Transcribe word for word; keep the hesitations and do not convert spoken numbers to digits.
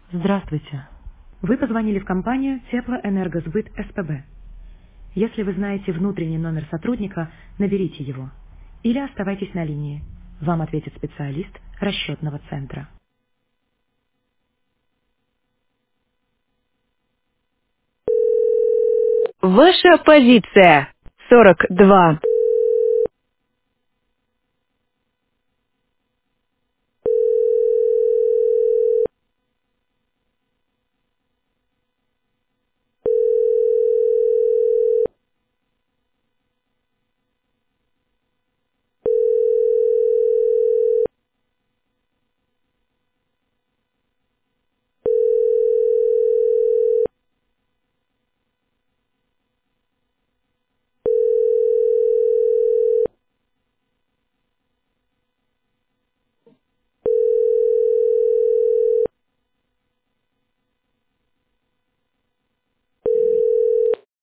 Здравствуйте. Вы позвонили в компанию Теплоэнергосбыт СПБ. Если вы знаете внутренний номер сотрудника, наберите его. Или оставайтесь на линии. Вам ответит специалист расчетного центра. Ваша позиция. сорок два.